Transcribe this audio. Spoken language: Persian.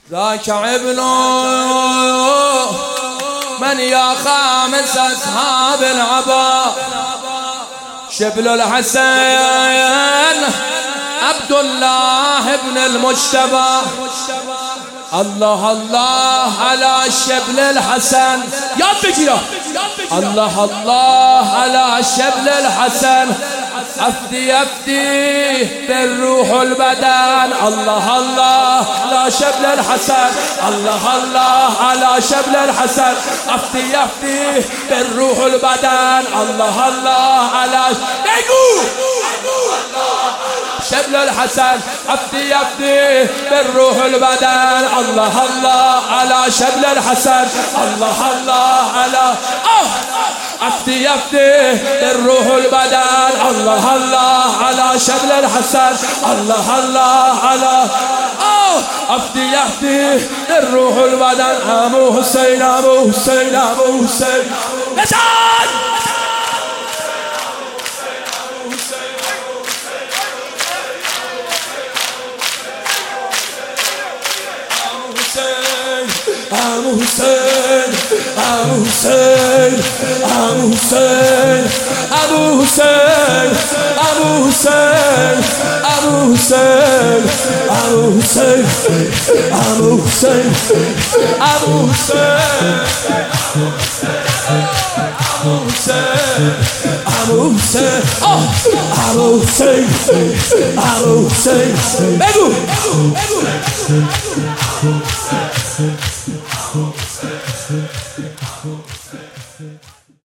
ذاك ابن من يا خامس أصحاب العبا شبل الحسن عبد الله بن المجتبى. الله الله على شبل الحسن يا بجيرة. الله الله على شبل الحسن أفدي أفدي بالروح والبدن. الله الله على شبل الحسن. الله الله على شبل الحسن أفدي أفدي بالروح والبدن. الله الله على شبل الحسن أفدي أفدي بالروح والبدن. الله الله على شبل الحسن. الله الله على أفدي أفدي بالروح والبدن. الله الله على شبل الحسن. الله الله على أفدي أفدي بالروح والبدن. أبو حسين أبو حسين أبو حسين نزال أبو حسين أبو حسين أبو حسين أبو حسين أبو حسين أبو حسين أبو حسين أبو حسين أبو حسين أبو حسين أبو حسين أبو حسين أبو حسين بگو